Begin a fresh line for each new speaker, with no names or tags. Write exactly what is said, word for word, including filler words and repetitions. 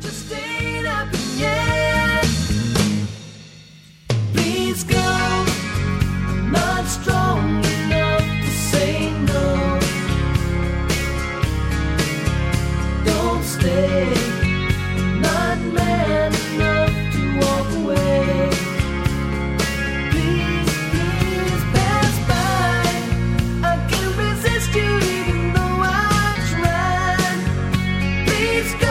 Just ain't happened yet. Please go. I'm not strong enough to say no. Don't stay. I'm not man enough to walk away. Please, please pass by. I can't resist you even though I tried. Please go.